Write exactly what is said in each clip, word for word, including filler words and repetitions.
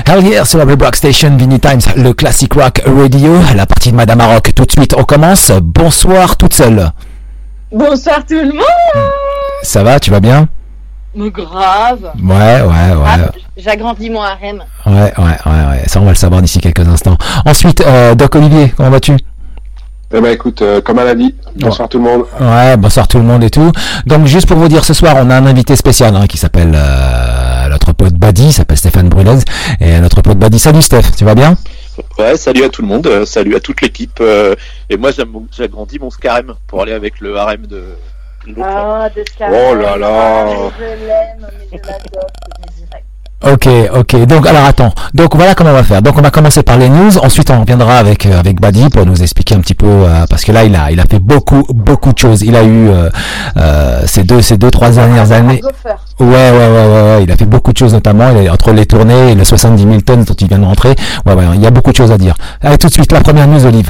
Hell yeah, sur la Red Rock Station, Vinny Times, le classic rock radio, la partie de Madame Maroc. Tout de suite, on commence. Bonsoir, toute seule. Bonsoir tout le monde. Ça va, tu vas bien? Mais grave. Ouais, ouais, ouais. Ah, j'agrandis mon harem. Ouais, ouais, ouais, ouais. Ça, on va le savoir d'ici quelques instants. Ensuite, euh, Doc Olivier, comment vas-tu? Eh ben écoute, euh, comme elle a dit, bonsoir ouais. tout le monde. Ouais, bonsoir tout le monde et tout. Donc juste pour vous dire, ce soir, on a un invité spécial hein, qui s'appelle euh, notre pote Badi, s'appelle Stéphane Brunez, et notre pote Badi. Salut Steph, tu vas bien? Ouais, salut à tout le monde, euh, salut à toute l'équipe. Euh, et moi, j'ai agrandi mon Scarem pour aller avec le harem de l'autre. Ah, de Scarem. Oh là là. Je l'aime, mais je l'adore, je dirais. Ok, ok. Donc, alors attends. Donc voilà comment on va faire. Donc on va commencer par les news. Ensuite, on reviendra avec euh, avec Badi pour nous expliquer un petit peu euh, parce que là, il a il a fait beaucoup beaucoup de choses. Il a eu euh, euh, ces deux ces deux trois dernières années. Ouais, ouais, ouais, ouais, ouais. Il a fait beaucoup de choses notamment. Il a, entre les tournées et les soixante-dix mille tonnes dont il vient de rentrer. Ouais, ouais. Il y a beaucoup de choses à dire. Allez, tout de suite la première news, Olive.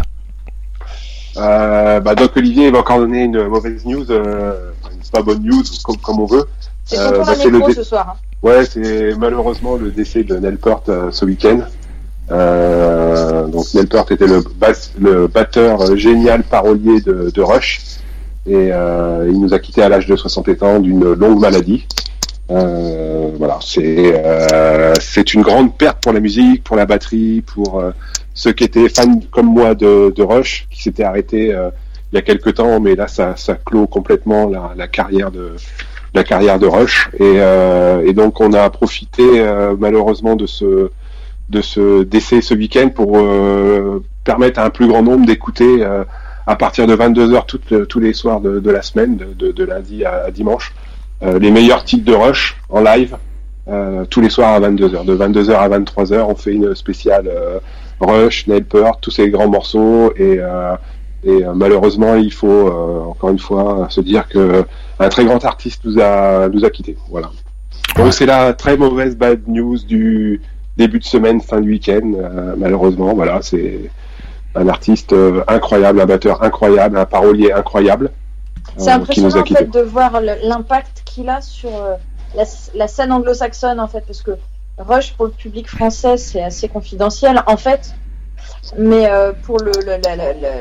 Euh, bah Doc Olivier va encore donner une mauvaise news. Euh, c'est pas bonne news comme comme on veut. C'est euh, bah, c'est le dé- ce soir. Hein. Ouais, c'est malheureusement le décès de Neil Peart euh, ce week-end. Euh, donc Neil Peart était le, basse, le batteur euh, génial parolier de, de Rush et euh, il nous a quitté à l'âge de soixante ans d'une longue maladie. Euh, voilà, c'est euh, c'est une grande perte pour la musique, pour la batterie, pour euh, ceux qui étaient fans comme moi de, de Rush, qui s'étaient arrêtés euh, il y a quelques temps, mais là ça ça clôt complètement la, la carrière de la carrière de Rush et, euh, et donc on a profité euh, malheureusement de ce de ce décès ce week-end pour euh, permettre à un plus grand nombre d'écouter euh, à partir de vingt-deux heures toutes, tous les soirs de, de la semaine, de, de, de lundi à, à dimanche, euh, les meilleurs titres de Rush en live euh, tous les soirs à vingt-deux heures. De vingt-deux heures à vingt-trois heures, on fait une spéciale euh, Rush, Neil Peart, tous ces grands morceaux et euh, Et euh, malheureusement, il faut euh, encore une fois se dire que un très grand artiste nous a nous a quittés. Voilà. Donc ouais. C'est la très mauvaise bad news du début de semaine, fin de week-end. Euh, malheureusement, voilà, c'est un artiste euh, incroyable, un batteur incroyable, un parolier incroyable. C'est euh, impressionnant en fait de voir le, l'impact qu'il a sur euh, la, la scène anglo-saxonne en fait, parce que Rush pour le public français c'est assez confidentiel en fait. Mais euh, pour le, le, la, la, la,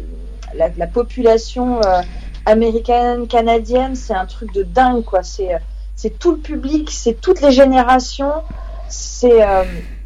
la, la population euh, américaine, canadienne, c'est un truc de dingue, quoi. C'est, c'est tout le public, c'est toutes les générations, c'est euh,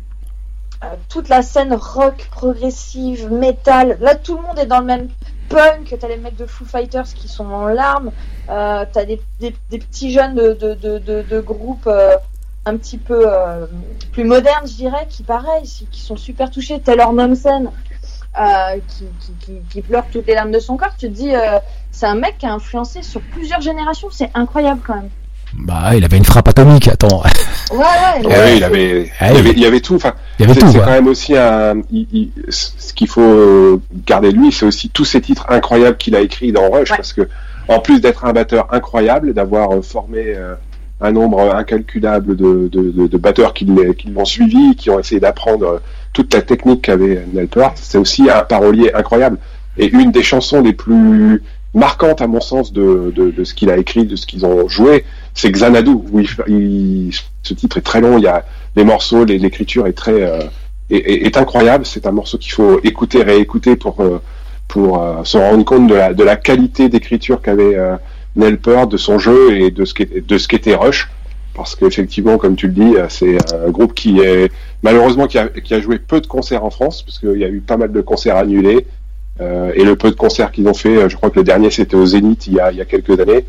euh, toute la scène rock, progressive, métal. Là, tout le monde est dans le même punk. T'as les mecs de Foo Fighters qui sont en larmes. Euh, t'as des, des, des petits jeunes de, de, de, de, de groupes... Euh, un petit peu euh, plus moderne, je dirais, qui pareil, qui sont super touchés. Taylor Momsen, euh, qui, qui, qui, qui pleure toutes les larmes de son corps. Tu te dis, euh, c'est un mec qui a influencé sur plusieurs générations. C'est incroyable quand même. Bah, il avait une frappe atomique. Attends. Ouais, ouais. ouais, ouais il avait, ah, il y avait, il y avait tout. Enfin, il y avait c'est, tout. C'est ouais. quand même aussi un. Il, il, ce qu'il faut garder de lui, c'est aussi tous ces titres incroyables qu'il a écrits dans Rush, ouais. Parce que en plus d'être un batteur incroyable, d'avoir formé. Euh, un nombre incalculable de, de, de, de batteurs qui, qui l'ont suivi, qui ont essayé d'apprendre toute la technique qu'avait Neil Peart. C'est aussi un parolier incroyable. Et une des chansons les plus marquantes, à mon sens, de, de, de ce qu'il a écrit, de ce qu'ils ont joué, c'est Xanadu, où il, il, ce titre est très long, il y a les morceaux, les, l'écriture est très euh, est, est, est incroyable. C'est un morceau qu'il faut écouter, réécouter pour, euh, pour euh, se rendre compte de la, de la qualité d'écriture qu'avait euh, Neil Peart, de son jeu et de ce qu'était, de ce qu'était Rush, parce qu'effectivement, comme tu le dis, c'est un groupe qui est malheureusement qui a, qui a joué peu de concerts en France, parce qu'il y a eu pas mal de concerts annulés, euh, et le peu de concerts qu'ils ont fait, je crois que le dernier c'était au Zénith il y a, il y a quelques années.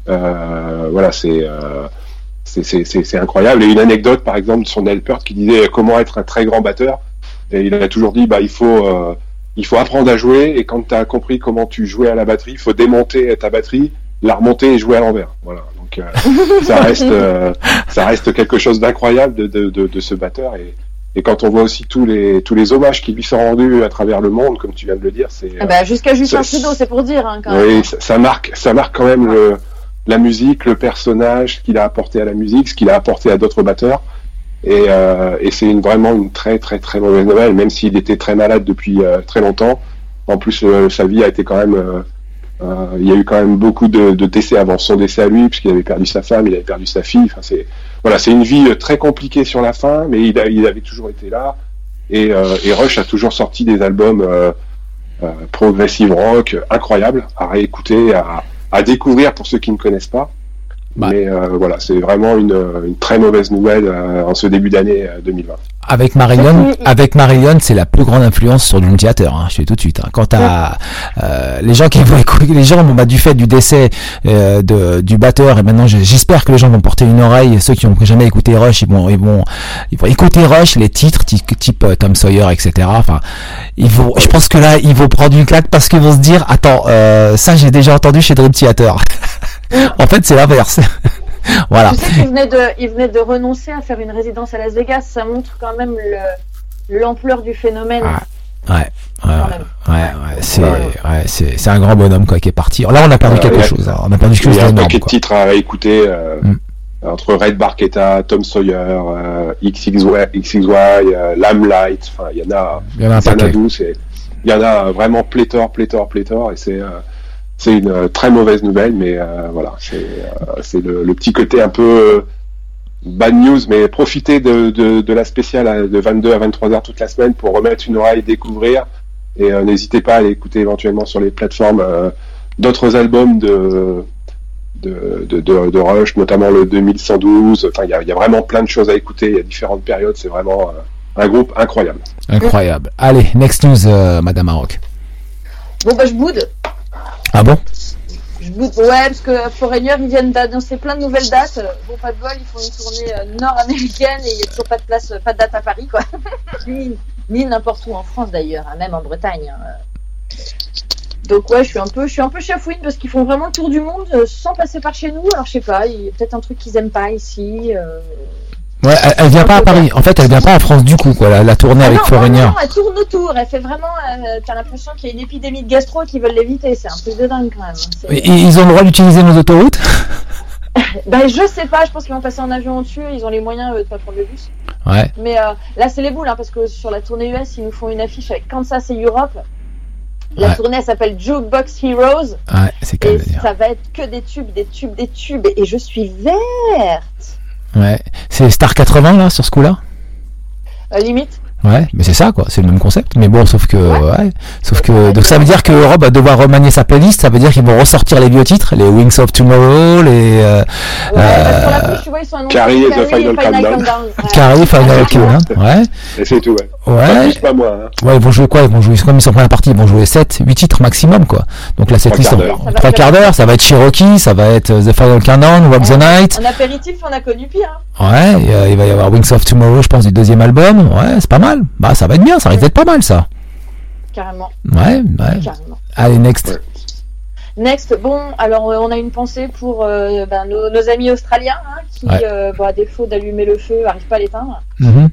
Euh, voilà, c'est, euh, c'est, c'est, c'est, c'est incroyable. Et une anecdote, par exemple, sur Neil Peart qui disait comment être un très grand batteur, et il a toujours dit, bah il faut euh, il faut apprendre à jouer, et quand tu as compris comment tu jouais à la batterie, il faut démonter ta batterie, la remonter et jouer à l'envers. Voilà. Donc euh, ça reste, euh, ça reste quelque chose d'incroyable de, de, de, de ce batteur. Et, et quand on voit aussi tous les tous les hommages qui lui sont rendus à travers le monde, comme tu viens de le dire, c'est. Ah bah, jusqu'à Justin Trudeau, c'est pour dire. Hein, quand oui, même. Ça, ça marque, ça marque quand même le, la musique, le personnage qu'il a apporté à la musique, ce qu'il a apporté à d'autres batteurs. Et, euh, et c'est une, vraiment une très très très mauvaise nouvelle, même s'il était très malade depuis euh, très longtemps. En plus, euh, sa vie a été quand même. Euh, Euh, il y a eu quand même beaucoup de, de décès avant son décès à lui, puisqu'il avait perdu sa femme, il avait perdu sa fille. Enfin, c'est voilà, c'est une vie très compliquée sur la fin, mais il, a, il avait toujours été là. Et, euh, et Rush a toujours sorti des albums euh, euh, progressive rock incroyables à réécouter, à, à découvrir pour ceux qui ne connaissent pas. Bah. Mais euh, voilà, c'est vraiment une, une très mauvaise nouvelle euh, en ce début d'année euh, deux mille vingt. Avec Marillion, avec Marillion, c'est la plus grande influence sur Dream Theater. Hein, je fais tout de suite. Hein. Quant à euh, les gens qui vont écouter, les gens, bon, bah, du fait du décès euh, de, du batteur, et maintenant j'espère que les gens vont porter une oreille. Ceux qui n'ont jamais écouté Rush, ils vont, ils vont, ils vont écouter Rush, les titres type, type euh, Tom Sawyer, et cetera. Enfin, ils vont. Je pense que là, ils vont prendre une claque parce qu'ils vont se dire, attends, euh, ça j'ai déjà entendu chez Dream Theater. En fait, c'est l'inverse. Voilà. Tu sais qu'il venait de, il venait de renoncer à faire une résidence à Las Vegas. Ça montre quand même le, l'ampleur du phénomène. Ah, ouais, ouais, ouais, ouais, c'est, ouais, c'est, c'est un grand bonhomme quoi qui est parti. Là, on a perdu euh, quelque a, chose. Hein. On a perdu quelque chose. Il y a un paquet de titres à écouter euh, mm. entre Red Barchetta, Tom Sawyer, euh, X X Y, X X Y, euh, Lamplight. Enfin, il y en a. Il y en a un paquet. Il y en a vraiment pléthore, pléthore, pléthore, et c'est. Euh, C'est une euh, très mauvaise nouvelle, mais euh, voilà, c'est, euh, c'est le, le petit côté un peu euh, bad news, mais profitez de, de, de la spéciale de vingt-deux à vingt-trois heures toute la semaine pour remettre une oreille, découvrir, et euh, n'hésitez pas à aller écouter éventuellement sur les plateformes euh, d'autres albums de de, de, de, de Rush, notamment le deux mille cent douze. Enfin, il y a, y a vraiment plein de choses à écouter, il y a différentes périodes, c'est vraiment euh, un groupe incroyable. Incroyable. Allez, next news, euh, Madame Maroc. Bon bah je boude. Ah bon? Je boude, ouais, parce que Foreigner, ils viennent d'annoncer plein de nouvelles dates. Bon, pas de bol, ils font une tournée euh, nord-américaine et il n'y a toujours pas de place, pas de date à Paris, quoi. ni, ni n'importe où en France d'ailleurs, hein, même en Bretagne. Hein. Donc ouais, je suis un peu, je suis un peu chafouine parce qu'ils font vraiment le tour du monde euh, sans passer par chez nous. Alors je sais pas, il y a peut-être un truc qu'ils aiment pas ici. Euh... Ouais, elle, elle vient pas à Paris. En fait, elle vient pas en France du coup, quoi. La, la tournée ah avec Foreigner. Non, non, elle tourne autour. Elle fait vraiment. Euh, t'as l'impression qu'il y a une épidémie de gastro et qu'ils veulent l'éviter. C'est un truc de dingue quand même. C'est... Et ils ont le droit d'utiliser nos autoroutes? Ben je sais pas. Je pense qu'ils vont passer en avion au-dessus. Ils ont les moyens euh, de pas prendre le bus. Ouais. Mais euh, là, c'est les boules, hein, parce que sur la tournée U S, ils nous font une affiche avec Kansas et Europe. La ouais. tournée, elle s'appelle Jukebox Heroes. Ouais, c'est quand même. Et ça va être que des tubes, des tubes, des tubes. Et je suis verte. Ouais, c'est Star quatre-vingts là sur ce coup-là. Euh, limite. Ouais, mais c'est ça quoi, c'est le même concept. Mais bon, sauf que, ouais, ouais sauf que, ouais, donc ça veut dire que Europe va devoir remanier sa playlist. Ça veut dire qu'ils vont ressortir les vieux titres, les Wings of Tomorrow, les. Euh, ouais, euh, pour la plus, tu vois, ils sont annoncés. Carrie et The Final Countdown. Carrie, Final Countdown, ouais. Et c'est tout, ouais. Ouais. Pas plus, pas moins. Hein. Ouais, ils vont jouer quoi? Ils vont jouer, comme ils sont en première partie, ils vont jouer sept, huit titres maximum quoi. Donc là, cette liste en trois quarts d'heure, ça va être Cherokee, ça va être The Final Countdown, Walk the Night. En apéritif, on a connu pire. Ouais, il va y avoir Wings of Tomorrow, je pense, du deuxième album. Ouais, c'est pas mal. Bah, ça va être bien, ça risque d'être pas mal, ça. Carrément. Ouais, ouais. Carrément. Allez, next. Ouais. Next, bon, alors euh, on a une pensée pour euh, ben, nos, nos amis australiens hein, qui, ouais. euh, bon, à défaut d'allumer le feu, n'arrivent pas à l'éteindre. Mm-hmm.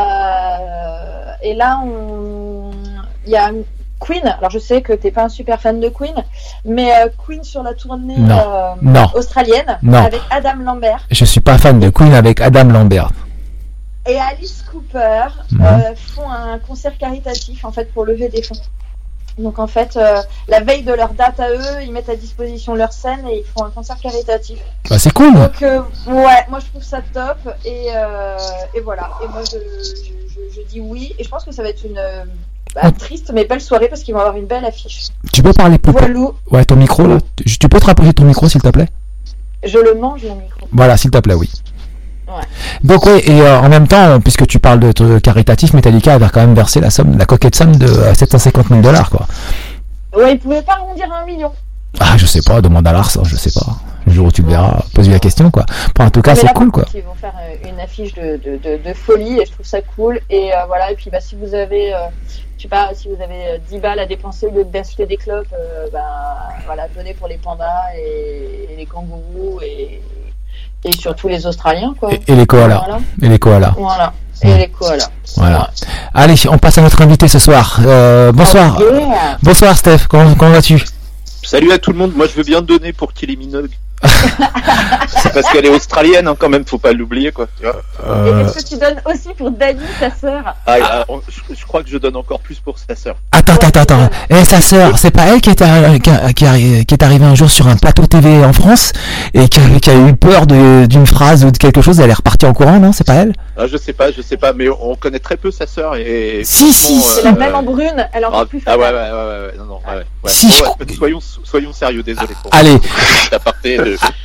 Euh, et là, on... il y a Queen. Alors je sais que t'es pas un super fan de Queen, mais euh, Queen sur la tournée non. Euh, non. australienne non. avec Adam Lambert. Je suis pas fan de Queen avec Adam Lambert. Et Alice Cooper mmh. euh, font un concert caritatif en fait pour lever des fonds. Donc en fait, euh, la veille de leur date à eux, ils mettent à disposition leur scène et ils font un concert caritatif. Bah c'est cool. Donc euh, ouais, moi je trouve ça top et euh, et voilà. Et moi je, je, je, je dis oui et je pense que ça va être une bah, triste mais belle soirée parce qu'ils vont avoir une belle affiche. Tu peux parler plus Voilou. Ouais, ton micro là. Tu, tu peux te rapprocher de ton micro s'il te plaît. Je le mange le micro. Voilà, s'il te plaît, oui. Ouais. Donc oui, et euh, en même temps, puisque tu parles de, de caritatif, Metallica va quand même verser la somme, la coquette somme de euh, sept cent cinquante mille dollars, quoi. Ouais, ils pouvaient pas arrondir à un million. Ah, je sais pas, demande à Lars, je sais pas. Le jour où tu le verras, pose-lui la question, quoi. Bon, en tout cas, mais c'est là, cool, quoi. Ils vont faire une affiche de, de, de, de folie et je trouve ça cool. Et euh, voilà, et puis bah, si vous avez, euh, je sais pas, si vous avez dix balles à dépenser au lieu d'acheter des clopes, euh, bah, voilà, donnez pour les pandas et, et les kangourous et. Et surtout les Australiens, quoi. Et, et les koalas. Voilà. Et les koalas. Voilà. Et mmh. les koalas. Voilà. Ouais. Allez, on passe à notre invité ce soir. Euh, bonsoir. Oh, yeah. Bonsoir, Steph. Comment, comment vas-tu? Salut à tout le monde. Moi, je veux bien donner pour Kylie Minogue. C'est parce qu'elle est australienne, hein, quand même, faut pas l'oublier, quoi. Tu vois. Euh... Et est-ce que tu donnes aussi pour Dani, ta sœur? Ah, ah, je, je crois que je donne encore plus pour sa sœur. Attends, attends, attends. Et sa sœur, c'est pas elle qui est, à, qui, a, qui, a, qui est arrivée un jour sur un plateau T V en France et qui a, qui a eu peur de, d'une phrase ou de quelque chose, elle est repartie en courant, non? C'est pas elle? Ah, je sais pas, je sais pas, mais on connaît très peu sa sœur et. Si, si, c'est euh, la même en brune, elle est encore ah, plus fatale. Ah ouais, ouais, ouais, ouais, non, non, ouais. ouais. Si, bon, ouais, soyons, soyons sérieux, désolé. Pour Allez. Aparté de,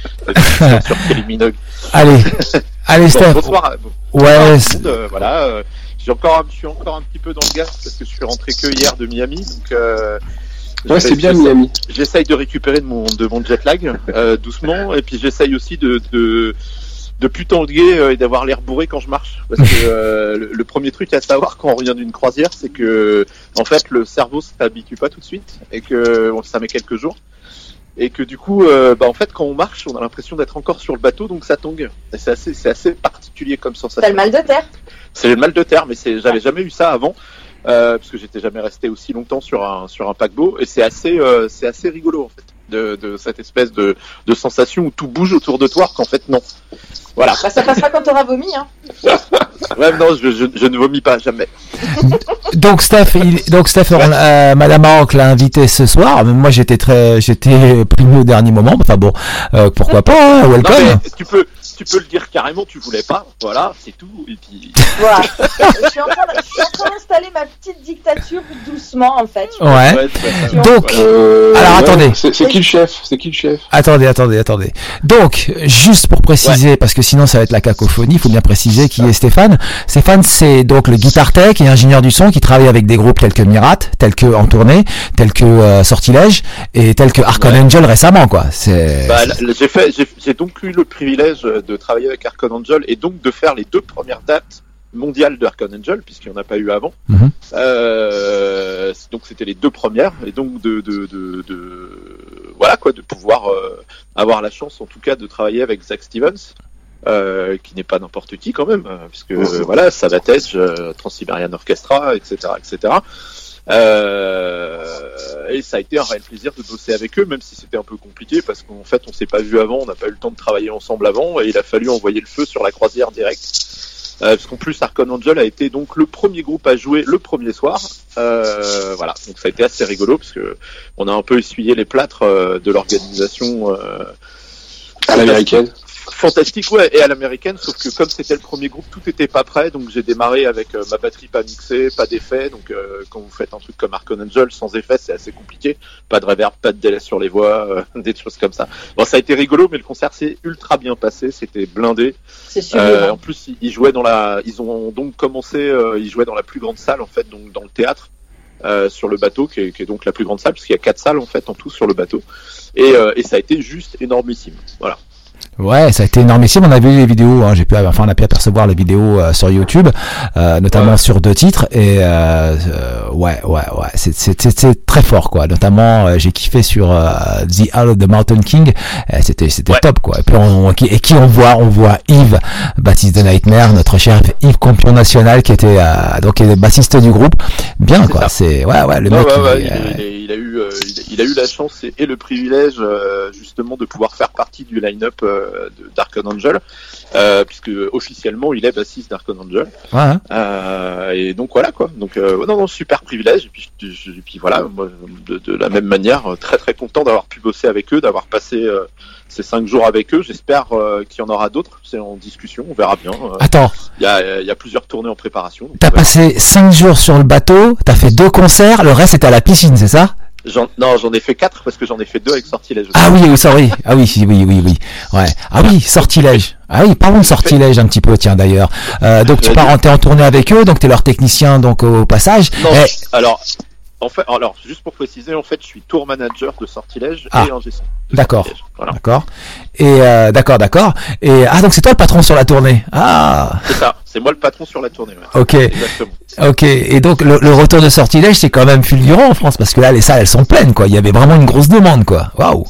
de, de sur Kelly Minogue. Allez, allez, bon, Steph. Bonsoir. Ouais. Bonsoir, euh, voilà. Euh, j'ai encore, je suis encore un petit peu dans le gaz parce que je suis rentré que hier de Miami, donc. Euh, Ouais, c'est bien Miami. J'essaye de récupérer de mon de mon jet lag euh, doucement, et puis j'essaye aussi de de de plus tanguer euh, et d'avoir l'air bourré quand je marche, parce que euh, le, le premier truc à savoir quand on revient d'une croisière, c'est que en fait le cerveau s'habitue pas tout de suite et que bon, ça met quelques jours. Et que du coup, euh, bah en fait, quand on marche, on a l'impression d'être encore sur le bateau, donc ça tangue. Et c'est assez, c'est assez particulier comme sensation. T'as le mal de terre. C'est le mal de terre, mais c'est, j'avais jamais eu ça avant, euh, parce que j'étais jamais resté aussi longtemps sur un sur un paquebot. Et c'est assez, euh, c'est assez rigolo en fait, de, de cette espèce de de sensation où tout bouge autour de toi, qu'en fait non. Voilà. Bah, ça passera quand t'auras vomi, hein. Ouais, non, je, je, je ne vomis pas jamais. Donc Steph, il, donc Steph, ouais. euh, Madame Maroc l'a invité ce soir. Moi, j'étais très, j'étais primé au dernier moment. Enfin bon, euh, pourquoi pas, hein, welcome. Non, mais tu peux, tu peux le dire carrément. Tu voulais pas, voilà, c'est tout. Et puis. Voilà. je suis en train, de, je suis en train d'installer ma petite dictature doucement, en fait. Ouais. ouais ça, donc, euh, alors ouais, attendez. C'est, c'est qui le chef C'est qui le chef Attendez, attendez, attendez. Donc, juste pour préciser, ouais. parce que sinon ça va être la cacophonie, il faut bien préciser qui est Stéphane. Stéphane, c'est donc le guitar tech et ingénieur du son qui travaille avec des groupes tels que Mirat, tels que En Tournée, tels que euh, Sortilège et tels que Archon ouais. Angel récemment, quoi. C'est. Bah, j'ai fait, j'ai, j'ai donc eu le privilège de travailler avec Archon Angel et donc de faire les deux premières dates mondiales de Archon Angel, puisqu'il n'y en a pas eu avant. Mm-hmm. Euh, donc c'était les deux premières et donc de, de, de, de voilà quoi, de pouvoir euh, avoir la chance en tout cas de travailler avec Zach Stevens. Euh, qui n'est pas n'importe qui quand même, euh, puisque euh, voilà, Sabatech, euh, Trans-Siberian Orchestra, et cetera, et cetera. Euh, et ça a été un réel plaisir de bosser avec eux, même si c'était un peu compliqué, parce qu'en fait, on s'est pas vu avant, on n'a pas eu le temps de travailler ensemble avant, et il a fallu envoyer le feu sur la croisière direct. Euh, parce qu'en plus, Archon Angel a été donc le premier groupe à jouer le premier soir. Euh, voilà, donc ça a été assez rigolo, parce que on a un peu essuyé les plâtres euh, de l'organisation euh, à l'américaine. Fantastique, ouais, et à l'américaine, sauf que comme c'était le premier groupe, tout était pas prêt, donc j'ai démarré avec euh, ma batterie pas mixée, pas d'effet, donc euh, quand vous faites un truc comme Archon Angel sans effet, c'est assez compliqué, pas de reverb, pas de délai sur les voix, euh, des choses comme ça. Bon, ça a été rigolo, mais le concert s'est ultra bien passé, c'était blindé. C'est sûr. Euh, en plus, ils, ils jouaient dans la, ils ont donc commencé, euh, ils jouaient dans la plus grande salle en fait, donc dans le théâtre. Euh, sur le bateau, qui est, qui est donc la plus grande salle, parce qu'il y a quatre salles en fait en tout sur le bateau, et, euh, et ça a été juste énormissime. Voilà. Ouais, ça a été énormissime. On a vu les vidéos, hein, j'ai pu, enfin, on a pu apercevoir les vidéos euh, sur YouTube, euh, notamment ouais. sur deux titres. Et euh, euh, ouais, ouais, ouais, c'est, c'est, c'est, c'est très fort, quoi. Notamment, euh, j'ai kiffé sur euh, The Hall of the Mountain King. Euh, c'était, c'était ouais. top, quoi. Et puis, on, on, et qui on voit, on voit Yves, bassiste de Nightmare, notre cher Yves Campion national, qui était euh, donc est bassiste du groupe. Bien, c'est quoi. Ça. C'est ouais, ouais, le non, mec. Ouais, il, ouais, euh, il, il, il a eu, euh, il, il a eu la chance et, et le privilège, euh, justement, de pouvoir faire partie du line-up. Euh, d'Archon Angel, euh, puisque officiellement il est bassiste d'Archon Angel. Ouais. Euh, et donc voilà quoi. Donc euh, non non super privilège. Et puis, je, et puis voilà, moi, de, de la même manière, très très content d'avoir pu bosser avec eux, d'avoir passé euh, ces cinq jours avec eux. J'espère euh, qu'il y en aura d'autres. C'est en discussion, on verra bien. Euh, Attends. Il y a il y a plusieurs tournées en préparation. T'as passé cinq jours sur le bateau, t'as fait deux concerts, le reste était à la piscine, c'est ça? J'en, non, j'en ai fait quatre parce que j'en ai fait deux avec Sortilège. Ah oui, oui, sorry. Ah oui, oui, oui, oui. Ouais. Ah oui, Sortilège. Ah oui, parlons de Sortilège un petit peu, tiens d'ailleurs. Euh, donc tu pars en, t'es en tournée avec eux, donc t'es leur technicien donc au passage. Non, eh... alors. En fait, alors juste pour préciser, en fait, je suis tour manager de Sortilège ah, et ingé son. D'accord, voilà. d'accord. Et euh, d'accord, d'accord. Et ah donc c'est toi le patron sur la tournée. Ah. C'est ça, c'est moi le patron sur la tournée. Ouais. Ok. Exactement. Ok. Et donc le, le retour de Sortilège, c'est quand même fulgurant en France parce que là les salles elles sont pleines quoi. Il y avait vraiment une grosse demande quoi. Waouh.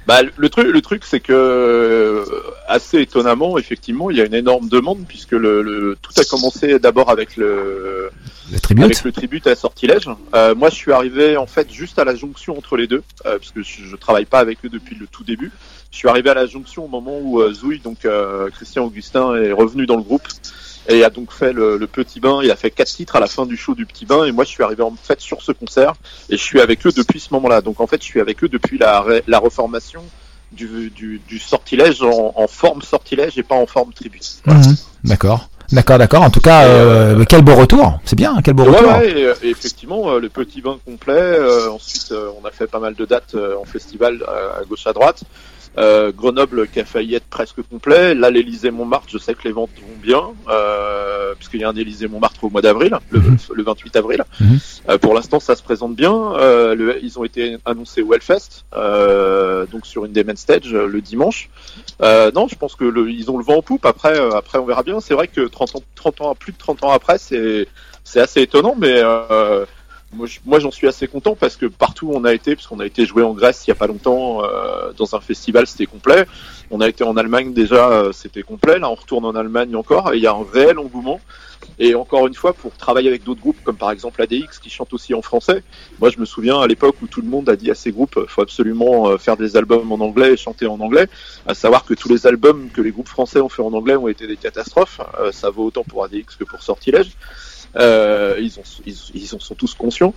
Bah, le truc, le truc, c'est que assez étonnamment, effectivement, il y a une énorme demande puisque le, le tout a commencé d'abord avec le, le tribute, avec le tribute à Sortilège. Euh, moi, je suis arrivé en fait juste à la jonction entre les deux, euh, parce que je, je travaille pas avec eux depuis le tout début. Je suis arrivé à la jonction au moment où euh, Zouille, donc euh, Christian Augustin, est revenu dans le groupe. Et il a donc fait le, le Petit Bain, il a fait quatre titres à la fin du show du Petit Bain, et moi je suis arrivé en fait sur ce concert, et je suis avec eux depuis ce moment-là. Donc en fait je suis avec eux depuis la, la reformation du, du, du Sortilège en, en forme Sortilège et pas en forme tribute. Voilà. Mmh, d'accord, d'accord, d'accord. En tout cas, euh, euh, quel beau retour, c'est bien, quel beau ouais, retour. Ouais, et, et effectivement, euh, le Petit Bain complet, euh, ensuite euh, on a fait pas mal de dates euh, en festival euh, à gauche à droite. Euh, Grenoble qui a failli être presque complet. Là, l'Élysée-Montmartre, je sais que les ventes vont bien, euh, puisqu'il y a un Élysée-Montmartre au mois d'avril, le, mmh. le vingt-huit avril. Mmh. Euh, pour l'instant, ça se présente bien. Euh, le, ils ont été annoncés au Hellfest, euh, donc sur une des main stage euh, le dimanche. Euh, non, je pense que le, ils ont le vent en poupe. Après, euh, après, on verra bien. C'est vrai que trente ans, trente ans, plus de trente ans après, c'est, c'est assez étonnant, mais euh, Moi, je, moi, j'en suis assez content parce que partout où on a été, parce qu'on a été joué en Grèce il y a pas longtemps euh, dans un festival, c'était complet. On a été en Allemagne déjà, euh, c'était complet. Là, on retourne en Allemagne encore et il y a un réel engouement. Et encore une fois, pour travailler avec d'autres groupes comme par exemple A D X qui chante aussi en français. Moi, je me souviens à l'époque où tout le monde a dit à ces groupes, faut absolument euh, faire des albums en anglais et chanter en anglais. À savoir que tous les albums que les groupes français ont fait en anglais ont été des catastrophes. Euh, ça vaut autant pour A D X que pour Sortilège. Euh, ils, ont, ils, ils en sont tous conscients.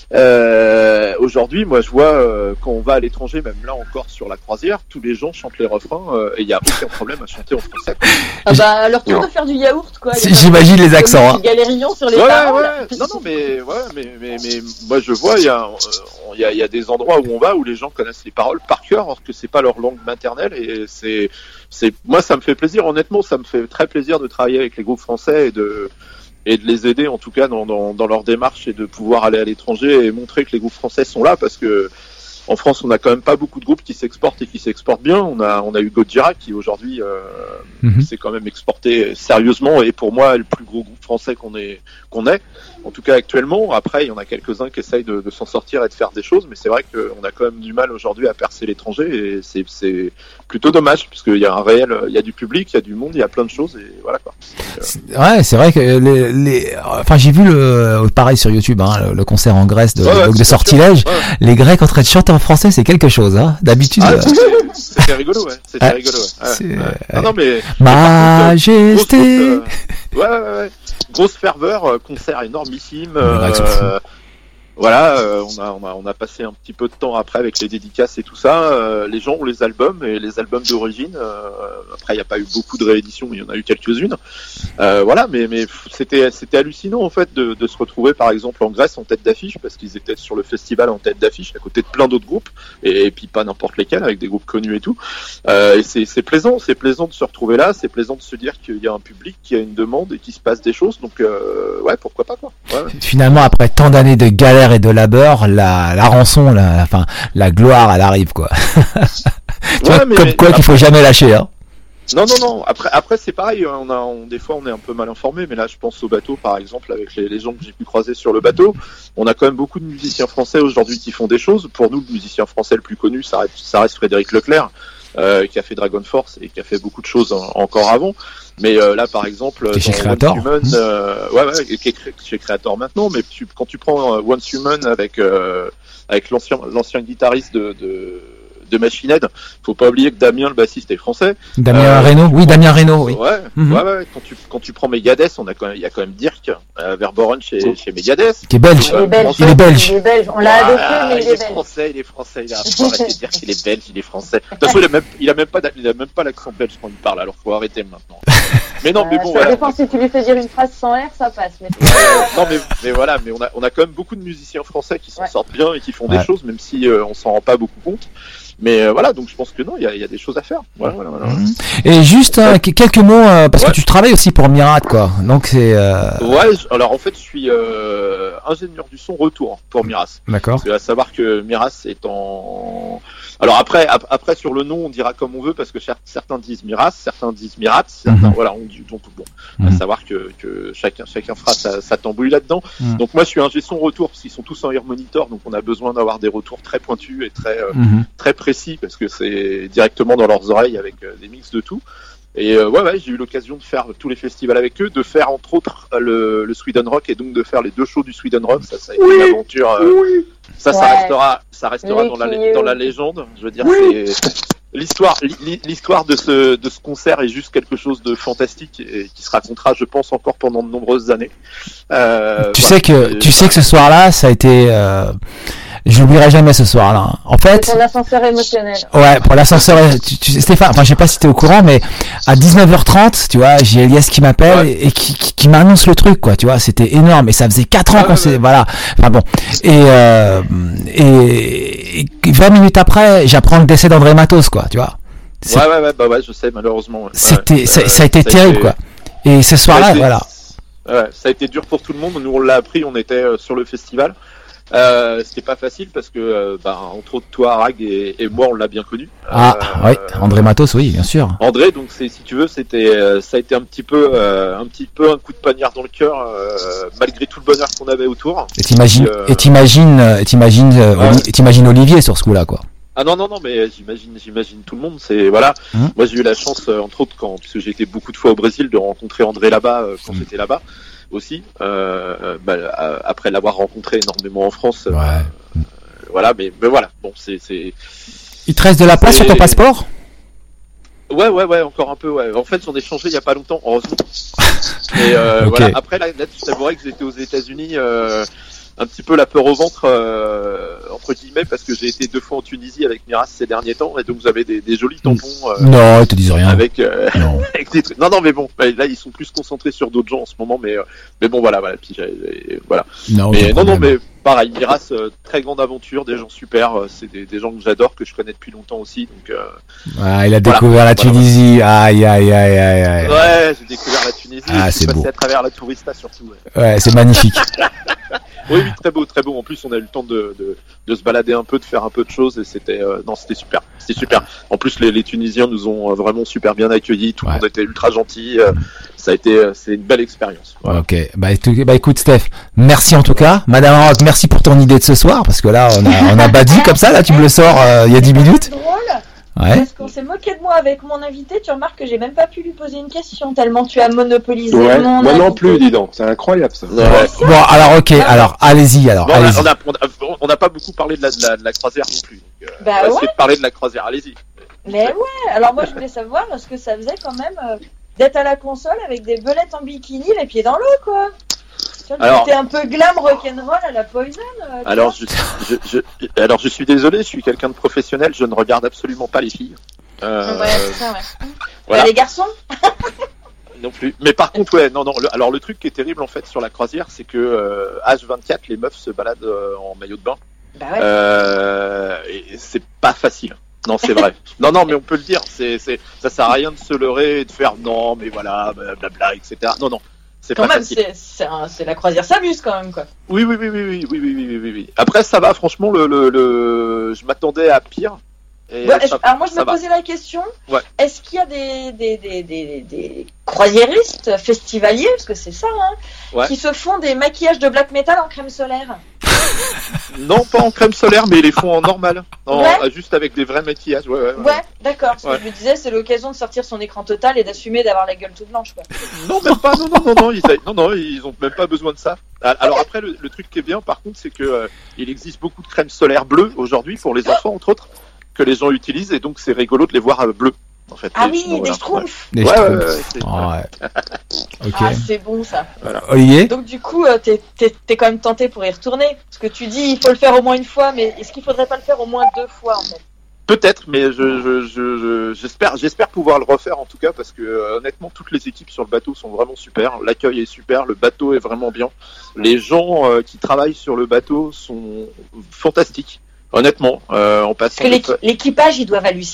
Euh, aujourd'hui, moi, je vois euh, quand on va à l'étranger, même là encore sur la croisière, tous les gens chantent les refrains euh, et il n'y a aucun problème à chanter en français. Quoi. Ah bah, leur tour de faire du yaourt, quoi. J'imagine les accents. Hein. Galérions sur les ouais, paroles. Ouais. Non, non, mais ouais, mais mais mais moi, je vois, il y a il y a il y a des endroits où on va où les gens connaissent les paroles par cœur, alors que c'est pas leur langue maternelle et c'est c'est moi, ça me fait plaisir. Honnêtement, ça me fait très plaisir de travailler avec les groupes français et de et de les aider en tout cas dans, dans, dans leur démarche et de pouvoir aller à l'étranger et montrer que les groupes français sont là parce que en France on n'a quand même pas beaucoup de groupes qui s'exportent et qui s'exportent bien. On a on a eu Gojira qui aujourd'hui euh, mm-hmm. s'est quand même exporté sérieusement et pour moi le plus gros groupe français qu'on ait qu'on ait en tout cas actuellement. Après il y en a quelques-uns qui essayent de, de s'en sortir et de faire des choses, mais c'est vrai qu'on a quand même du mal aujourd'hui à percer l'étranger et c'est c'est plutôt dommage puisqu'il y a un réel il y a du public, il y a du monde, il y a plein de choses et voilà quoi. Donc, euh... Ouais, c'est vrai que les, les enfin j'ai vu le pareil sur YouTube hein, le, le concert en Grèce de, ouais, de, de Sortilège, ouais. Les Grecs en train de chanter en français, c'est quelque chose hein. D'habitude ah, c'était, c'était rigolo ouais, c'était ah, rigolo ouais. C'est... Ouais. Non, non mais Majesté. Mais contre, euh, ouais ouais ouais. Grosse ferveur, concert énormissime. Euh, voilà, euh, on a on a on a passé un petit peu de temps après avec les dédicaces et tout ça. Euh, les gens ont les albums et les albums d'origine. Euh, après, il n'y a pas eu beaucoup de rééditions, mais il y en a eu quelques-unes. Euh, voilà, mais mais c'était c'était hallucinant en fait de, de se retrouver par exemple en Grèce en tête d'affiche parce qu'ils étaient sur le festival en tête d'affiche à côté de plein d'autres groupes et, et puis pas n'importe lesquels avec des groupes connus et tout. Euh, et c'est c'est plaisant, c'est plaisant de se retrouver là, c'est plaisant de se dire qu'il y a un public, qu'il y a une demande et qu'il se passe des choses. Donc euh, ouais, pourquoi pas quoi. Ouais, ouais. Finalement, après tant d'années de galère et de labeur, la, la rançon, la, enfin, la gloire, elle arrive, quoi. Tu ouais, vois, mais, comme quoi après, qu'il faut jamais lâcher, hein. Non, non, non. Après, après, c'est pareil. On a, on, des fois, on est un peu mal informé, mais là, je pense au bateau, par exemple, avec les, les gens que j'ai pu croiser sur le bateau. On a quand même beaucoup de musiciens français aujourd'hui qui font des choses. Pour nous, le musicien français le plus connu, ça reste, ça reste Frédéric Leclerc, euh, qui a fait Dragon Force et qui a fait beaucoup de choses en, encore avant. Mais euh, là, par exemple, chez Creator, Human, euh, ouais, ouais, qui est chez Creator maintenant. Mais tu, quand tu prends euh, Once Human avec euh, avec l'ancien l'ancien guitariste de, de de Machine Head, faut pas oublier que Damien le bassiste est français. Damien euh, Reynaud, oui, Damien Reynaud, oui. Ouais, mm-hmm. ouais, ouais. Quand tu quand tu prends Megadeth, on a quand même il y a quand même Dirk euh, Verboren chez oh. chez Megadeth. Qui est belge. Il est belge. Il est belge. Il est belge. On l'a adopté, ah, mais il, il est, est français. Il est français. Il a faut arrêter de dire qu'il est belge. Il est français. De toute façon, il a même il a même pas il a même pas l'accent belge quand il parle. Alors faut arrêter maintenant. Mais non, euh, mais bon. Ça voilà. dépend si tu lui fais dire une phrase sans l'air, ça passe. Mais non, mais mais voilà, mais on a on a quand même beaucoup de musiciens français qui s'en ouais. sortent bien et qui font ouais. des choses, même si euh, on s'en rend pas beaucoup compte. Mais euh, voilà, donc je pense que non, il y a, y a des choses à faire. Voilà, voilà, voilà. Et juste euh, quelques mots, euh, parce ouais. que tu travailles aussi pour Mirat, quoi. Donc c'est. Euh... Ouais, alors en fait, je suis. Euh... ingénieur du son retour pour Miras. D'accord. C'est à savoir que Miras est en... Alors après, ap- après sur le nom, on dira comme on veut, parce que certains disent Miras, certains disent Mirat, certains, mm-hmm. voilà, on dit, donc bon, mm-hmm. à savoir que, que chacun, chacun fera sa, sa tambouille là-dedans. Mm-hmm. Donc moi, je suis ingé son retour, parce qu'ils sont tous en ear monitor, donc on a besoin d'avoir des retours très pointus et très, euh, mm-hmm. très précis, parce que c'est directement dans leurs oreilles avec euh, des mix de tout. Et euh, ouais, ouais, j'ai eu l'occasion de faire tous les festivals avec eux, de faire entre autres le, le Sweden Rock, et donc de faire les deux shows du Sweden Rock. Ça, ça a été oui, une aventure. Euh, oui. Ça, ouais. ça restera, ça restera oui, dans la dans la légende. Je veux dire, oui. c'est l'histoire, l'histoire de ce de ce concert est juste quelque chose de fantastique et qui se racontera, je pense, encore pendant de nombreuses années. Euh, tu voilà, sais que tu sais que ce soir-là, ça a été. Euh... J'oublierai jamais ce soir-là. En fait. Pour l'ascenseur émotionnel. Ouais, pour l'ascenseur. Tu, tu, Stéphane, enfin, je sais pas si t'es au courant, mais à dix-neuf heures trente, tu vois, j'ai Elias qui m'appelle ouais. et, et qui, qui, qui m'annonce le truc, quoi. Tu vois, c'était énorme et ça faisait quatre ans ouais, qu'on ouais, s'est, ouais. voilà. Enfin bon. Et, euh, et, et vingt minutes après, j'apprends le décès d'André Matos, quoi. Tu vois. C'est... Ouais, ouais, ouais, bah ouais, je sais, malheureusement. Ouais. C'était, ouais, ça, euh, ça a été ça terrible, a été... quoi. Et ce soir-là, été... voilà. Ouais, ça a été dur pour tout le monde. Nous, on l'a appris, on était euh, sur le festival. Euh, c'était pas facile parce que, euh, bah, entre autres, toi, Rag et, et moi, on l'a bien connu. Ah, euh, oui, André Matos, oui, bien sûr. André, donc, c'est, si tu veux, c'était, euh, ça a été un petit peu, euh, un petit peu un coup de poignard dans le cœur, euh, malgré tout le bonheur qu'on avait autour. Et t'imagines, euh... et t'imagines, et t'imagines, euh, ouais. Oli- et t'imagines Olivier sur ce coup-là, quoi. Ah non non non mais j'imagine j'imagine tout le monde, c'est voilà. Mmh. Moi j'ai eu la chance euh, entre autres quand puisque j'ai été beaucoup de fois au Brésil de rencontrer André là-bas euh, quand mmh. j'étais là-bas aussi euh, bah, euh, après l'avoir rencontré énormément en France. Ouais. Euh, voilà mais mais voilà, bon c'est c'est Il te reste de la place sur ton passeport ? Ouais ouais ouais, encore un peu ouais. En fait, j'en ai changé il y a pas longtemps heureusement. Et euh, okay. Voilà, après là, là je t'avouerais que j'étais aux États-Unis euh, un petit peu la peur au ventre euh, entre guillemets parce que j'ai été deux fois en Tunisie avec Miras ces derniers temps et donc vous avez des, des jolis tampons euh, non ils te disent rien avec, euh, non. avec des trucs non non mais bon là ils sont plus concentrés sur d'autres gens en ce moment mais euh, mais bon voilà voilà puis j'ai, voilà non mais non non mais pareil Miras euh, très grande aventure, des gens super, euh, c'est des, des gens que j'adore, que je connais depuis longtemps aussi donc euh, ah, il a découvert voilà, la Tunisie voilà. aïe aïe aïe aïe aïe ouais j'ai découvert la Tunisie ah, et c'est passé beau. à travers la Tourista surtout ouais, ouais c'est magnifique. Oui, oui, très beau, très beau. En plus, on a eu le temps de, de, de se balader un peu, de faire un peu de choses, et c'était, euh, non, c'était super, c'était super. En plus, les, les Tunisiens nous ont vraiment super bien accueillis, tout le ouais. monde était ultra gentil. Euh, ça a été, c'est une belle expérience. Voilà. Ok, bah, bah écoute, Steph, merci en tout cas, Madame Rock, merci pour ton idée de ce soir, parce que là, on a, on a badi comme ça, là, tu me le sors euh, il y a dix minutes. Ouais. Parce qu'on s'est moqué de moi avec mon invité, tu remarques que j'ai même pas pu lui poser une question tellement tu as monopolisé ouais, mon moi invité. Non plus, dis donc, c'est incroyable ça. Ouais. Bon, alors ok, ah, alors allez-y, alors. Bon, allez-y. On a, on a, on n'a pas beaucoup parlé de la, de la, de la croisière non plus. Donc, euh, bah on va ouais. essayer de parler de la croisière, allez-y. Mais ouais, alors moi je voulais savoir ce que ça faisait quand même euh, d'être à la console avec des belettes en bikini, les pieds dans l'eau quoi. C'était un peu glam rock'n'roll à la Poison. Euh, alors je, je, je, alors je suis désolé, je suis quelqu'un de professionnel, je ne regarde absolument pas les filles. Euh, ouais, c'est ça, ouais. Voilà. Bah, les garçons non plus. Mais par contre, ouais, non, non. Le, alors le truc qui est terrible en fait sur la croisière, c'est que euh, H vingt-quatre, les meufs se baladent euh, en maillot de bain. Bah ouais. Euh, et c'est pas facile. Non, c'est vrai. non, non, mais on peut le dire. C'est, c'est, ça sert à rien de se leurrer et de faire non, mais voilà, blablabla, et cetera. Non, non. C'est quand pas même, facile. c'est, c'est, un, c'est la croisière s'amuse quand même quoi. Oui, oui, oui, oui, oui, oui, oui, oui, oui, oui. Après, ça va. Franchement, le, le, le... je m'attendais à pire. Et ouais, ça, alors moi je me posais la question, ouais. Est-ce qu'il y a des, des, des, des, des croisiéristes festivaliers, parce que c'est ça, hein, ouais. qui se font des maquillages de black metal en crème solaire? Non, pas en crème solaire, mais ils les font en normal, en, ouais. juste avec des vrais maquillages. Ouais, ouais, ouais. ouais d'accord, ce ouais. que je me disais, c'est l'occasion de sortir son écran total et d'assumer d'avoir la gueule toute blanche. Quoi. Non, même pas, non, non, non, non, ils, non, non, ils ont même pas besoin de ça. Alors après, le, le truc qui est bien, par contre, c'est que euh, il existe beaucoup de crème solaire bleue aujourd'hui pour les enfants, entre autres, que les gens utilisent, et donc c'est rigolo de les voir bleus. En fait, ah oui, des schtroumpfs. Des ouais, ouais, ouais, ouais, c'est... Oh, ouais. Okay. Ah, c'est bon ça. Voilà. Olivier. Donc du coup, euh, t'es, t'es, t'es quand même tenté pour y retourner, parce que tu dis il faut le faire au moins une fois, mais est-ce qu'il faudrait pas le faire au moins deux fois en fait? Peut-être, mais je, je, je, je, j'espère, j'espère pouvoir le refaire en tout cas, parce que euh, honnêtement, toutes les équipes sur le bateau sont vraiment super. L'accueil est super, le bateau est vraiment bien. Les gens euh, qui travaillent sur le bateau sont fantastiques. Honnêtement, euh, on passe. Parce que l'équ- l'équipage, ils doivent halluciner.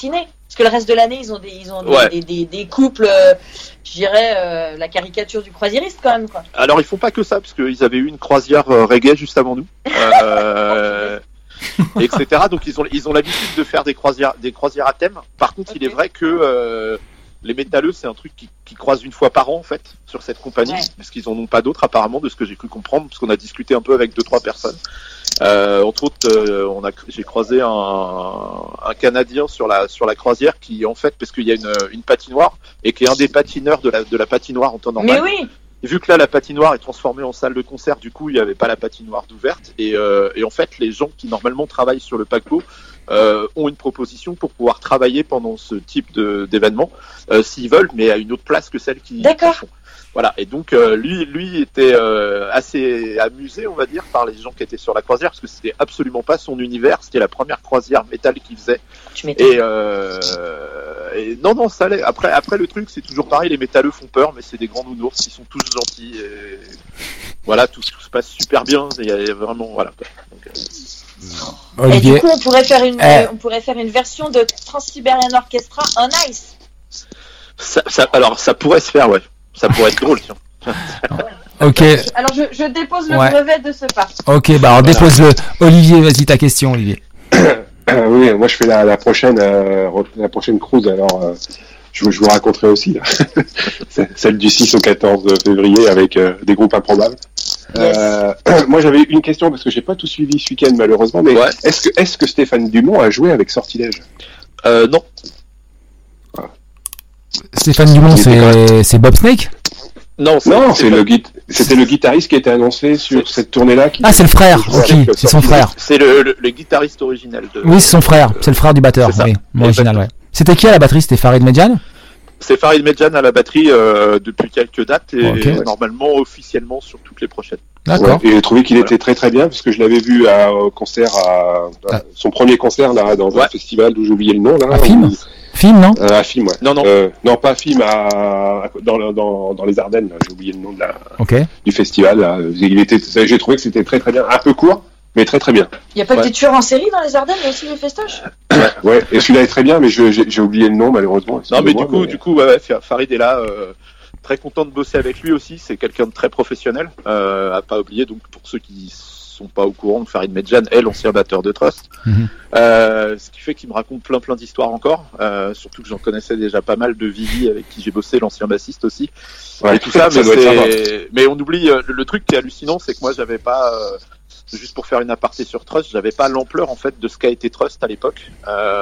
Parce que le reste de l'année, ils ont des, ils ont des, Ouais. des, des, des couples, euh, je dirais, euh, la caricature du croisiériste quand même, quoi. Alors ils font pas que ça, parce qu'ils avaient eu une croisière euh, reggae juste avant nous, euh, et cetera. Donc ils ont ils ont l'habitude de faire des croisières des croisières à thème. Par contre, il est Ok. vrai que euh, les métalleux, c'est un truc qui, qui croise une fois par an en fait sur cette compagnie, Ouais. parce qu'ils en ont pas d'autres apparemment, de ce que j'ai cru comprendre, parce qu'on a discuté un peu avec deux trois personnes. Euh, entre autres, euh, on a j'ai croisé un, un Canadien sur la sur la croisière qui en fait, parce qu'il y a une, une patinoire et qui est un des patineurs de la de la patinoire en temps normal. Mais oui, Vu que là la patinoire est transformée en salle de concert, du coup il n'y avait pas la patinoire d'ouverte et, euh, et en fait les gens qui normalement travaillent sur le paquebot euh, ont une proposition pour pouvoir travailler pendant ce type de, d'événement euh, s'ils veulent, mais à une autre place que celle qui D'accord. qui font. Voilà, et donc euh, lui lui était euh, assez amusé, on va dire, par les gens qui étaient sur la croisière, parce que c'était absolument pas son univers, c'était la première croisière métal qu'il faisait. tu m'étonnes. Et, euh, et non, non, ça allait. Après, après le truc, c'est toujours pareil. Les métalleux font peur, mais c'est des grands nounours. Ils sont tous gentils. Et voilà, tout, tout se passe super bien. Il y a vraiment, voilà. Donc, euh, Et du Olivier. coup, on pourrait faire une, Eh. on pourrait faire une version de Trans-Siberian Orchestra en ice. ça, ça, alors, ça pourrait se faire, ouais. Ça pourrait être drôle, tiens. Ok, Alors, je, je dépose le Ouais. brevet de ce parc. ok, bah alors dépose-le. Olivier, vas-y ta question, Olivier. Euh, oui, moi je fais la, la prochaine euh, la prochaine cruise, alors euh, je, vous- je vous raconterai aussi là. C'est celle du six au quatorze février avec euh, des groupes improbables. Euh, moi j'avais une question parce que j'ai pas tout suivi ce week-end malheureusement, mais Ouais. est-ce que est-ce que Stéphane Dumont a joué avec Sortilège? Euh, non. Stéphane Dumont, Il était c'est c'est Bob Snake. Non, Non, c'est pas- le guit- c'était le guitariste qui était annoncé sur C'est- cette tournée-là. Qui Ah, c'est le frère. qui jouait Ok, avec, euh, c'est son Sortilège. frère. C'est le, le, le guitariste original de. Oui, c'est son frère. C'est le frère du batteur. C'est ça. Oui, original, Exactement. ouais. C'était qui à la batterie? C'était Farid Medjan? C'est Farid Medjan à la batterie euh, depuis quelques dates et Ok. normalement officiellement sur toutes les prochaines. D'accord. Ouais, et j'ai trouvé qu'il Voilà. était très très bien parce que je l'avais vu à, au concert à, à Ah. son premier concert là dans un Ouais. festival d'où j'ai oublié le nom là. À Film où- Film, non? euh, à Film, ouais. Non, non. Euh, non, pas Film, à, à- dans, dans, dans les Ardennes. là. J'ai oublié le nom de la, Ok. du festival. Là. Il était, j'ai trouvé que c'était très très bien, un peu court, mais très très bien. Il n'y a pas Ouais. que des tueurs en série dans les Ardennes, il y a aussi des festoches. Ouais. Et celui-là est très bien, mais je- j'ai j'ai oublié le nom malheureusement. Non, mais du excusez-moi, coup, du coup, ouais, ouais, Farid est là. Euh, très content de bosser avec lui aussi. C'est quelqu'un de très professionnel. Euh, à pas oublier. Donc, pour ceux qui sont pas au courant, Farid Medjan est l'ancien batteur de Trust. Mhm. Euh, ce qui fait qu'il me raconte plein plein d'histoires encore. Euh, surtout que j'en connaissais déjà pas mal de Vivi avec qui j'ai bossé, l'ancien bassiste aussi. Ouais, Et tout ça, mais, doit être sympa. c'est... mais on oublie euh, le, le truc qui est hallucinant, c'est que moi j'avais pas, euh, juste pour faire une aparté sur Trust, j'avais pas l'ampleur en fait de ce qu'a été Trust à l'époque.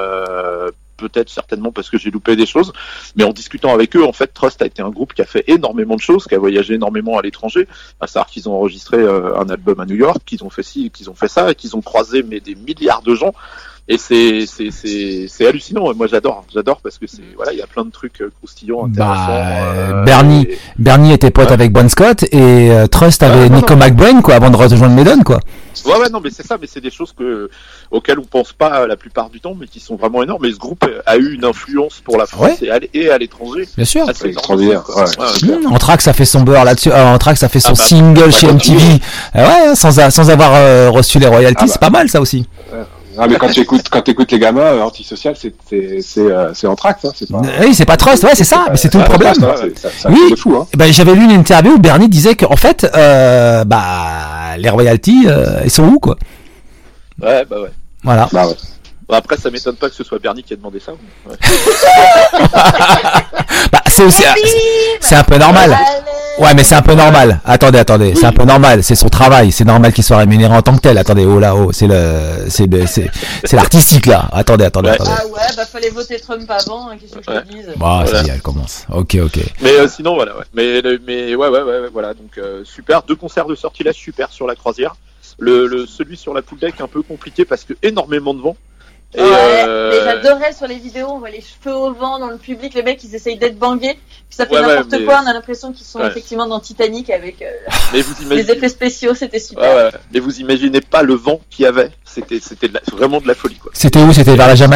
Euh, peut-être certainement parce que j'ai loupé des choses, mais en discutant avec eux, en fait, Trust a été un groupe qui a fait énormément de choses, qui a voyagé énormément à l'étranger, à savoir qu'ils ont enregistré euh, un album à New York, qu'ils ont fait ci, qu'ils ont fait ça, et qu'ils ont croisé mais des milliards de gens. Et c'est c'est c'est c'est hallucinant. Moi j'adore, j'adore parce que c'est voilà, il y a plein de trucs euh, croustillants, intéressants. Bah, euh, Bernie. et- Bernie était pote Ouais. avec Bon Scott et euh, Trust avait Ouais, non, Nico non. McBrain, quoi, avant de rejoindre Maiden, quoi. Ouais, ouais, non, mais c'est ça, mais c'est des choses que, auxquelles on pense pas la plupart du temps, mais qui sont vraiment énormes. Et ce groupe a eu une influence pour la France et à l- et à l'étranger. Bien sûr. assez énorme. extraordinaire, ouais. Ouais, ouais. Mmh, Anthrax a fait son beurre là-dessus. Euh, Anthrax a fait son Ah bah, single bah, chez M T V. continue. Euh, ouais, sans, a- sans avoir euh, reçu les royalties, Ah bah. c'est pas mal ça aussi. Ah, mais quand tu écoutes, quand t'écoutes les gamins, euh, antisocial, c'est, c'est, c'est, euh, c'est Anthrax, hein, c'est pas. Euh, Oui, c'est pas Trust, ouais, c'est ça, mais c'est tout le pas problème. Trust, hein, c'est, ça, ça Oui. c'est fou, hein. Eh ben, j'avais lu une interview où Bernie disait qu'en fait, euh, bah, les royalties, euh, ils sont où, quoi. Ouais, bah ouais. Voilà. Bah ouais. Bon, après, ça m'étonne pas que ce soit Bernie qui a demandé ça. mais ouais. Bah, c'est aussi, c'est un peu normal. Ouais, mais c'est un peu normal. Attendez, attendez, c'est un peu normal. C'est son travail. C'est normal qu'il soit rémunéré en tant que tel. Attendez, oh là, oh, c'est le, c'est le, c'est, c'est l'artistique là. Attendez, attendez, Ouais. attendez. Ah ouais, bah fallait voter Trump avant, hein, qu'est-ce que je Ouais. te dise. Bon, ça Voilà. y est, elle commence. Ok, ok. Mais euh, sinon, voilà, ouais. Mais, le- mais ouais, ouais, ouais, ouais, voilà. Donc, euh, super. Deux concerts de sortilège super sur la croisière. Le, le, celui sur la pool deck un peu compliqué parce que énormément de vent. Et, Ouais, euh, mais j'adorais sur les vidéos, on voit les cheveux au vent dans le public, les mecs ils essayent d'être bangés, puis ça fait Ouais, ouais, n'importe mais- quoi, on a l'impression qu'ils sont Ouais. effectivement dans Titanic avec euh, mais vous les imaginez, effets spéciaux, c'était super. ouais, ouais. Mais vous imaginez pas le vent qu'il y avait. C'était, c'était de la- vraiment de la folie, quoi. C'était où? C'était vers la Jamaïque?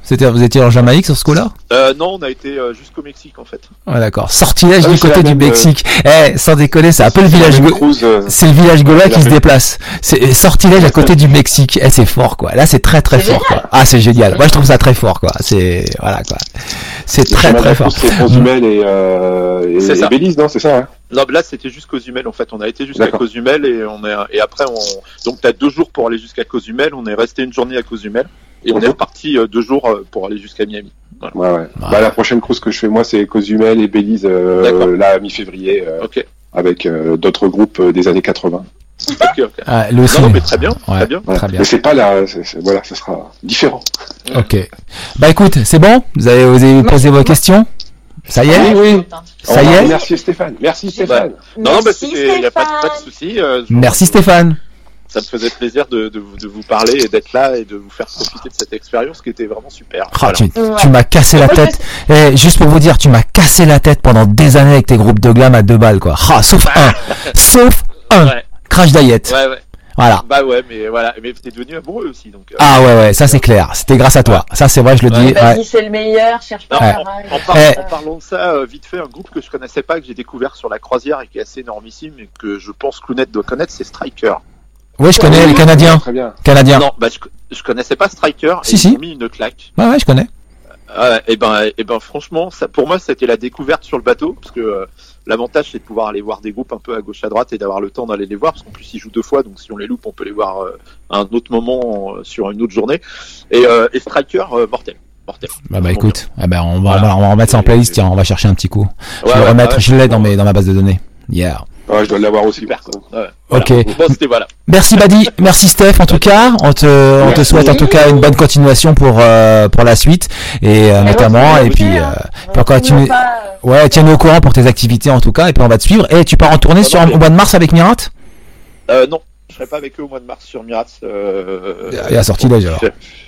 C'était, vous étiez en Jamaïque sur ce coup-là? Euh, non, on a été euh, jusqu'au Mexique en fait. Ouais, d'accord. Sortilège ah, du côté du même, Mexique. Euh... Eh, sans déconner, c'est un peu le village Cruz, euh... c'est le village gaulois qui se déplace. C'est sortilège à côté du Mexique. Eh, c'est fort, quoi. Là, c'est très très c'est fort, génial. quoi. Ah, c'est génial. Moi, je trouve ça très fort, quoi. C'est, voilà, quoi. C'est très très fort. C'est Cozumel et, euh, et, c'est et Belize, non? C'est ça, hein? Non, là, c'était juste Cozumel, en fait. On a été jusqu'à Cozumel et on est, et après, on, donc t'as deux jours pour aller jusqu'à Cozumel. On est resté une journée à Cozumel et on mm-hmm. est reparti euh, deux jours euh, pour aller jusqu'à Miami. Voilà. Ouais, ouais. Ah. Bah, la prochaine cruise que je fais, moi, c'est Cozumel et Belize, euh, là, mi-février, euh, okay. avec euh, d'autres groupes euh, des années quatre-vingts. Okay, okay. Ah, le non, non, mais très bien, ouais, très bien. Voilà. Très bien. Mais c'est pas là, c'est, c'est, voilà, ça sera différent. Ok. Bah écoute, c'est bon? Vous avez, vous avez posé vos questions? Ça y est? Oui, oui. Ça y est? Merci Stéphane. Merci Stéphane. Bah, non, non, bah, il n'y a pas, pas de souci. Euh, Merci Stéphane. Ça me faisait plaisir de, de, de vous parler et d'être là et de vous faire profiter de cette expérience qui était vraiment super. Oh, voilà. Tu, tu m'as cassé la tête. Et juste pour vous dire, tu m'as cassé la tête pendant des années avec tes groupes de glam à deux balles, quoi. Ah, sauf un. Sauf un. Ouais. Crash Diet. Ouais, ouais. Voilà. Bah ouais, mais voilà, mais t'es devenu amoureux aussi, donc. Euh... Ah ouais, ouais, ça c'est clair. C'était grâce à toi. Ça c'est vrai, je le ouais. dis. Vas-y, ouais. c'est le meilleur. Cherche pas. Non, en, en, par, eh. en parlant de ça, euh, vite fait, un groupe que je connaissais pas, que j'ai découvert sur la croisière et qui est assez énormissime et que je pense que Lounette doit connaître, c'est Striker. Oui, je connais les Canadiens. Très bien. Canadiens. Non, bah je, je connaissais pas Striker. Si et si. Ils ont mis une claque. Ouais, ouais, je connais. Euh, et ben, et ben, franchement, ça, pour moi, c'était la découverte sur le bateau, parce que euh, l'avantage, c'est de pouvoir aller voir des groupes un peu à gauche à droite et d'avoir le temps d'aller les voir, parce qu'en plus, ils jouent deux fois, donc si on les loupe, on peut les voir euh, à un autre moment euh, sur une autre journée. Et, euh, et Striker, euh, mortel. Mortel. Bah, bah écoute, eh ben, on va, voilà. on va remettre ça en playlist, tiens, on va chercher un petit coup. Je ouais, vais ouais, remettre, ouais, je l'ai dans mes, dans ma base de données. Yeah. Ouais, je dois l'avoir aussi. Super. Ouais, ok. Voilà. Bon, c'était voilà. Merci Badi, merci Steph en tout cas. On te, on te souhaite en tout cas une bonne continuation pour euh, pour la suite et euh, notamment et puis euh, pour continuer. Ouais, tiens-nous au courant pour tes activités en tout cas et puis on va te suivre. Et tu pars en tournée non, sur non, mais... au mois de mars avec Mirat? Euh, non, je serai pas avec eux au mois de mars sur Mirat. Euh... Il y a Sortilège alors.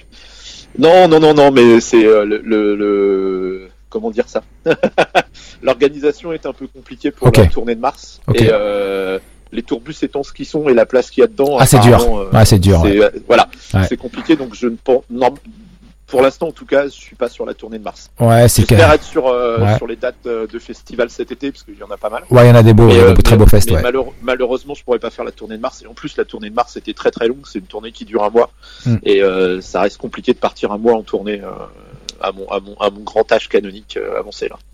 Non, non, non, non, mais c'est euh, le, le, le comment dire ça. L'organisation est un peu compliquée pour okay. la tournée de mars. Okay. Et euh, les tourbus étant ce qu'ils sont et la place qu'il y a dedans. Ah, c'est dur. Euh, ah, c'est dur. C'est, ouais. euh, voilà, ouais. c'est compliqué. Donc je ne pense, non, pour l'instant en tout cas, je suis pas sur la tournée de mars. Ouais, c'est J'espère clair. être sur euh, ouais. sur les dates de festival cet été parce qu'il y en a pas mal. Ouais, il y en a des beaux, mais, euh, des très beaux fests. Ouais. Malheure, malheureusement, je pourrais pas faire la tournée de mars. Et en plus, la tournée de mars était très très longue. C'est une tournée qui dure un mois mm. et euh, ça reste compliqué de partir un mois en tournée. Euh, à mon à mon à mon grand âge canonique euh, avancé là.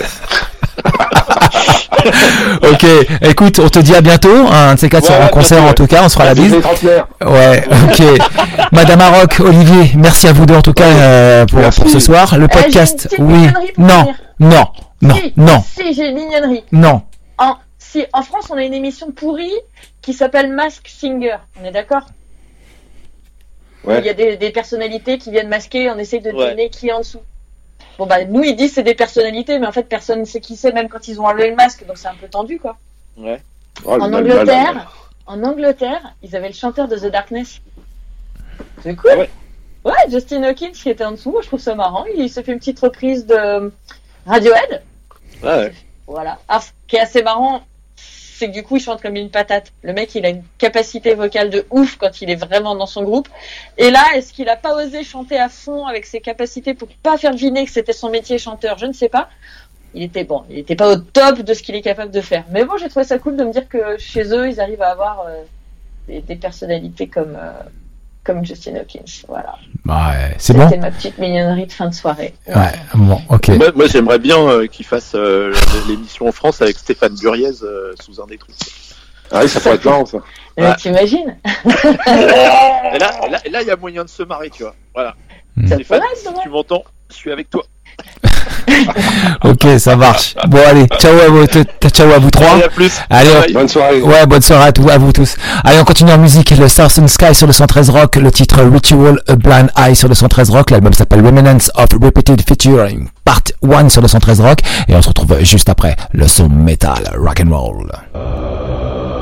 Ok, écoute, on te dit à bientôt. Un de ces quatre ouais, sera en concert bientôt, en tout cas, on se fera la bise. Ouais, ok. Madame Maroc, Olivier, merci à vous deux en tout cas euh, pour pour ce soir. Le podcast, euh, oui, non, non, non, si, non. Si, j'ai une mignonnerie. Non. En si en France, on a une émission pourrie qui s'appelle Mask Singer. On est d'accord? Ouais. Il y a des, des personnalités qui viennent masquer, on essaie de deviner ouais. qui est en dessous. Bon bah nous ils disent c'est des personnalités, mais en fait personne ne sait qui c'est, même quand ils ont enlevé le masque, donc c'est un peu tendu quoi. Ouais. Oh, en Angleterre, en Angleterre, ils avaient le chanteur de The Darkness. C'est cool. Ah ouais. ouais, Justin Hawkins qui était en dessous, moi je trouve ça marrant. Il se fait une petite reprise de Radiohead. Ah ouais. Voilà. Alors, ce qui est assez marrant, c'est que du coup il chante comme une patate. Le mec il a une capacité vocale de ouf quand il est vraiment dans son groupe. Et là, est-ce qu'il a pas osé chanter à fond avec ses capacités pour pas faire deviner que c'était son métier chanteur? Je ne sais pas. Il était bon, il était pas au top de ce qu'il est capable de faire. Mais bon, j'ai trouvé ça cool de me dire que chez eux ils arrivent à avoir euh, des, des personnalités comme euh, comme Justin Hawkins. Voilà. Bah ouais, c'est C'était bon. C'était ma petite mignonnerie de fin de soirée. Ouais, ouais bon, ok. Moi, moi j'aimerais bien euh, qu'il fasse euh, l'émission en France avec Stéphane Buriez euh, sous un des trucs. Ah oui, ça pourrait être marrant ça. Ouais. Euh, T'imagines? Et là, là, là, il y a moyen de se marrer, tu vois. Voilà. Mmh. Stéphane, si tu m'entends, je suis avec toi. Ok, ça marche. Bon allez, ciao à vous, ciao à vous trois. Allez, à plus. Allez, on... bonne soirée. Ouais, bonne soirée à, tout, à vous tous. Allez, on continue en musique. Le Stars and Sky sur le cent treize Rock, le titre Ritual A Blind Eye sur le cent treize Rock. L'album s'appelle Remnants of Repeated Featuring Part un sur le cent treize Rock. Et on se retrouve juste après le son metal rock and roll.